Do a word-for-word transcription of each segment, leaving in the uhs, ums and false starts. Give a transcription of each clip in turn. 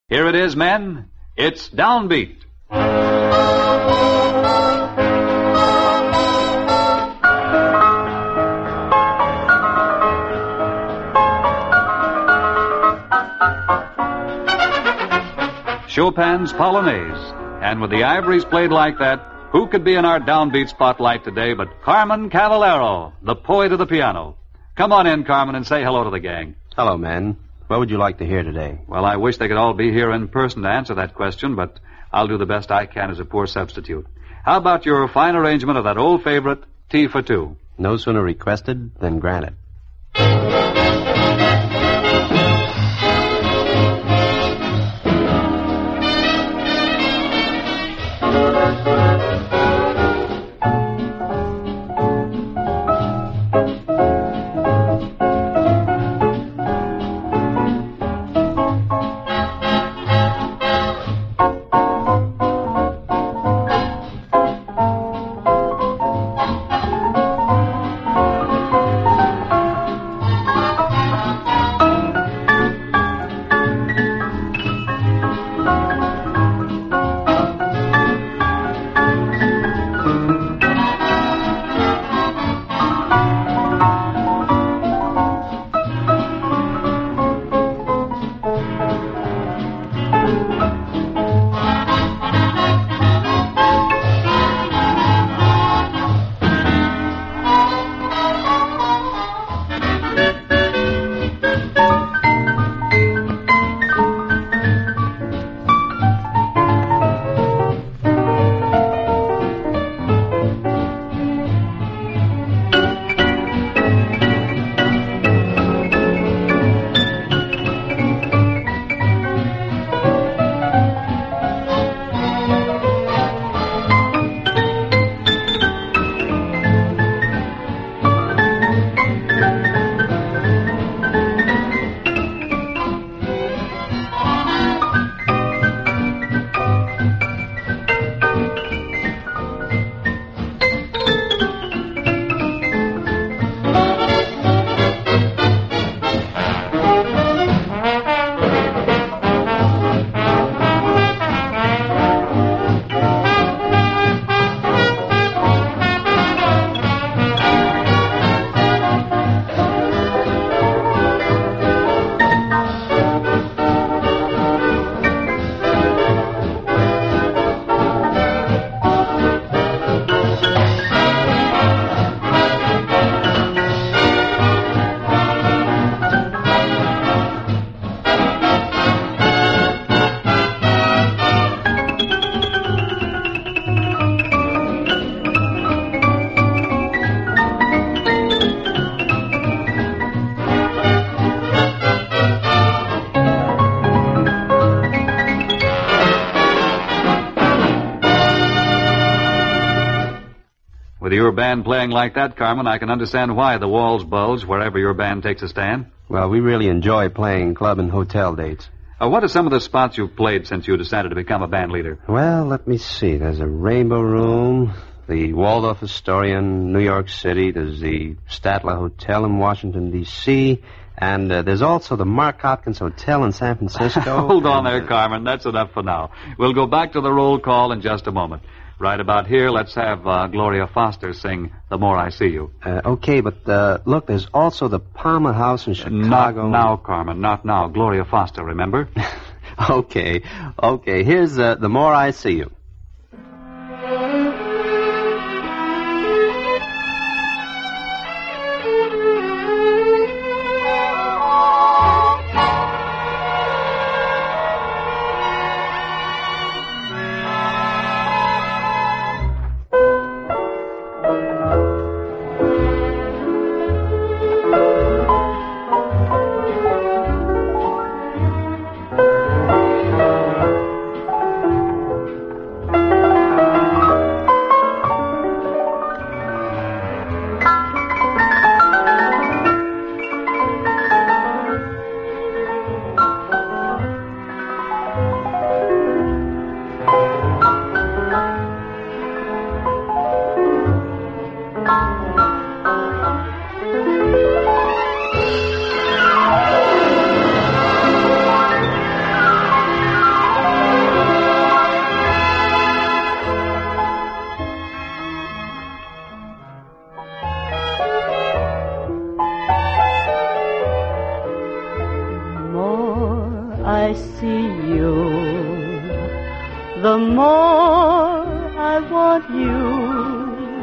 Here it is, men. It's Downbeat. Chopin's Polonaise. And with the ivories played like that, who could be in our Downbeat spotlight today but Carmen Cavallero, the poet of the piano. Come on in, Carmen, and say hello to the gang. Hello, men. What would you like to hear today? Well, I wish they could all be here in person to answer that question, but I'll do the best I can as a poor substitute. How about your fine arrangement of that old favorite, Tea for Two? No sooner requested than granted. With your band playing like that, Carmen, I can understand why the walls bulge wherever your band takes a stand. Well, we really enjoy playing club and hotel dates. Uh, what are some of the spots you've played since you decided to become a band leader? Well, let me see. There's a Rainbow Room, the Waldorf Astoria in New York City. There's the Statler Hotel in Washington, D C And uh, there's also the Mark Hopkins Hotel in San Francisco. Hold on and, there, uh, Carmen. That's enough for now. We'll go back to the roll call in just a moment. Right about here, let's have uh, Gloria Foster sing The More I See You. Uh, okay, but uh, look, there's also the Palmer House in Chicago. Not now, Carmen, not now. Gloria Foster, remember? Okay, okay. Here's uh, The More I See You. I see you, the more I want you.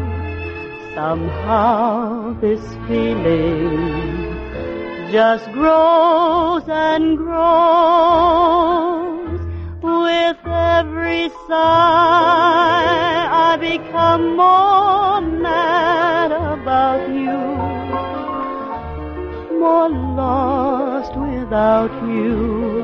Somehow this feeling just grows and grows. With every sigh I become more mad about you, more lost without you.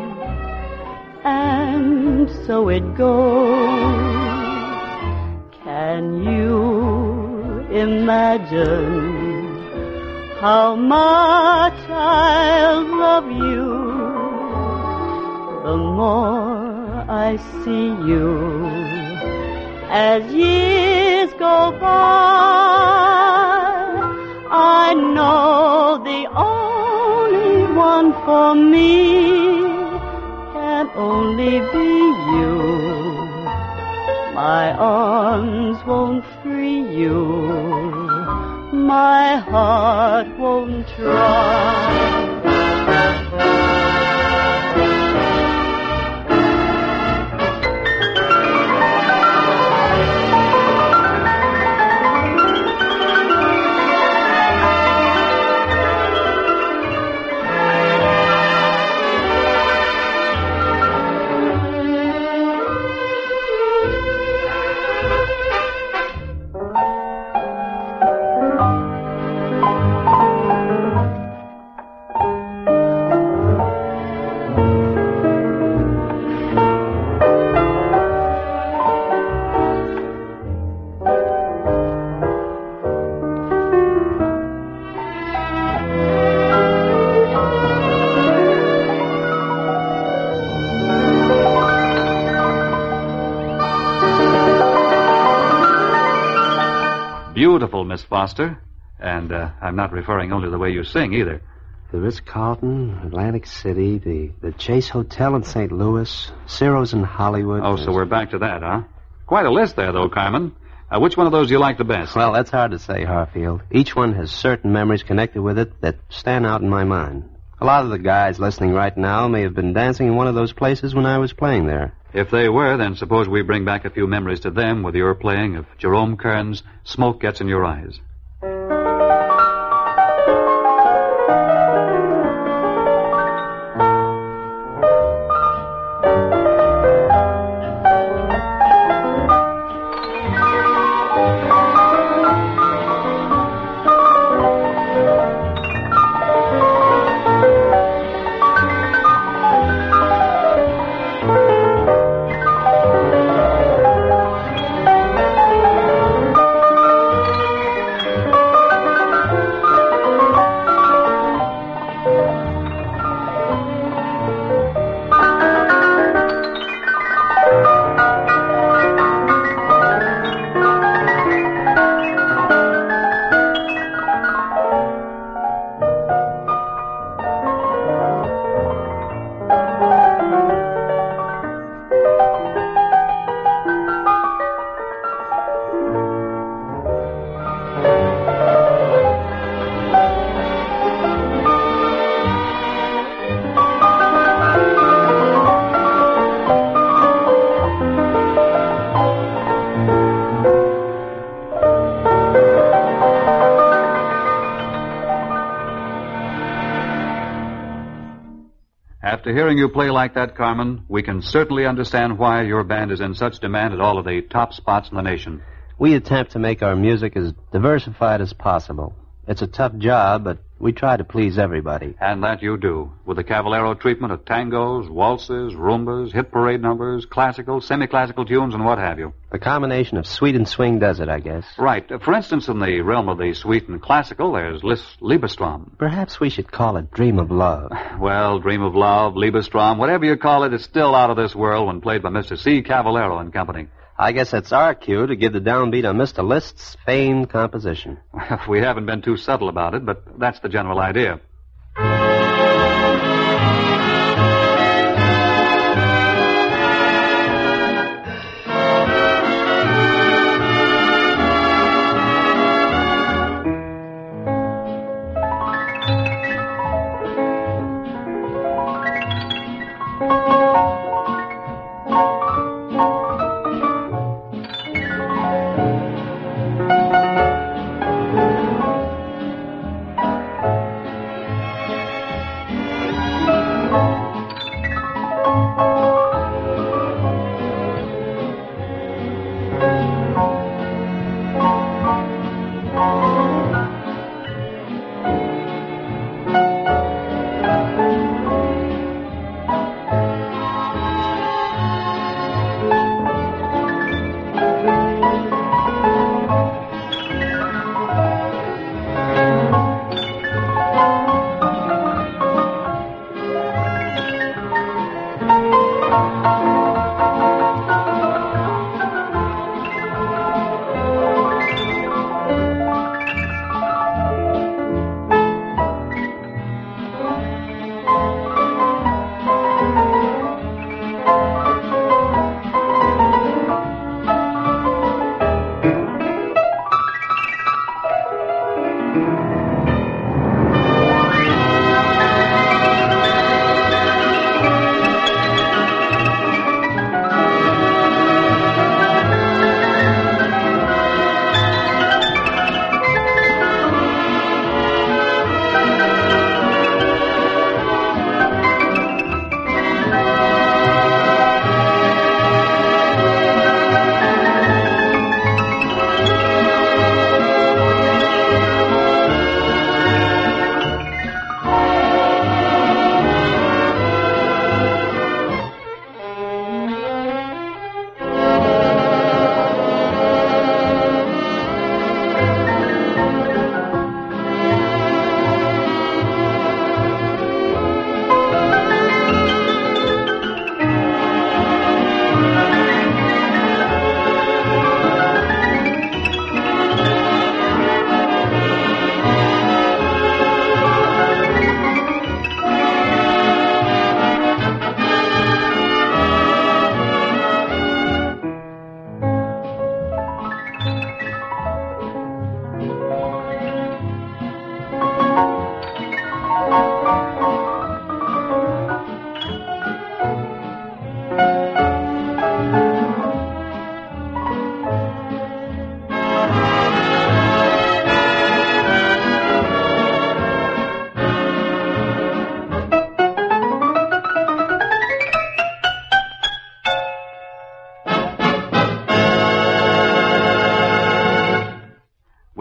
And so it goes. Can you imagine how much I'll love you the more I see you? As years go by, I know the only one for me can only be you. My arms won't free you, my heart won't try. Beautiful, Miss Foster. And uh, I'm not referring only to the way you sing, either. The Ritz-Carlton, Atlantic City, the, the Chase Hotel in Saint Louis, Ciro's in Hollywood. Oh, so we're back to that, huh? Quite a list there, though, Carmen. Uh, which one of those do you like the best? Well, that's hard to say, Harfield. Each one has certain memories connected with it that stand out in my mind. A lot of the guys listening right now may have been dancing in one of those places when I was playing there. If they were, then suppose we bring back a few memories to them with your playing of Jerome Kern's Smoke Gets in Your Eyes. After hearing you play like that, Carmen, we can certainly understand why your band is in such demand at all of the top spots in the nation. We attempt to make our music as diversified as possible. It's a tough job, but we try to please everybody. And that you do, with the Caballero treatment of tangos, waltzes, rumbas, hit parade numbers, classical, semi-classical tunes, and what have you. The combination of sweet and swing does it, I guess. Right. For instance, in the realm of the sweet and classical, there's Liszt Liebestraum. Perhaps we should call it Dream of Love. Well, Dream of Love, Liebestraum, whatever you call it, it's still out of this world when played by Mister C. Caballero and company. I guess that's our cue to give the downbeat on Mister Liszt's famed composition. We haven't been too subtle about it, but that's the general idea.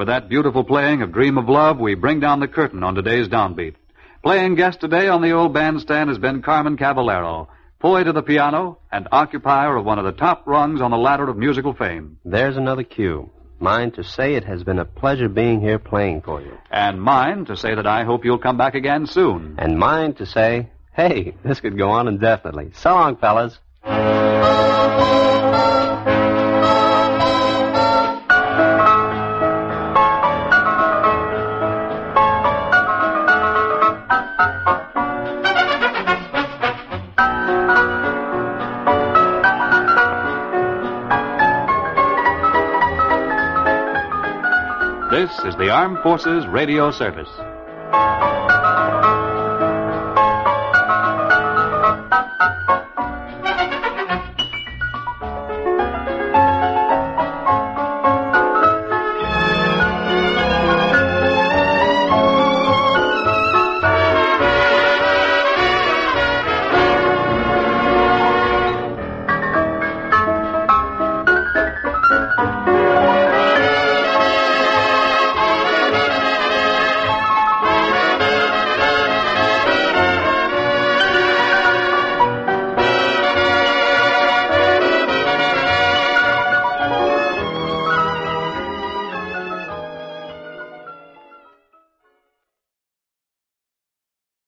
With that beautiful playing of Dream of Love, we bring down the curtain on today's Downbeat. Playing guest today on the old bandstand has been Carmen Cavallero, poet of the piano and occupier of one of the top rungs on the ladder of musical fame. There's another cue. Mine to say it has been a pleasure being here playing for you. And mine to say that I hope you'll come back again soon. And mine to say, hey, this could go on indefinitely. So long, fellas. This is the Armed Forces Radio Service.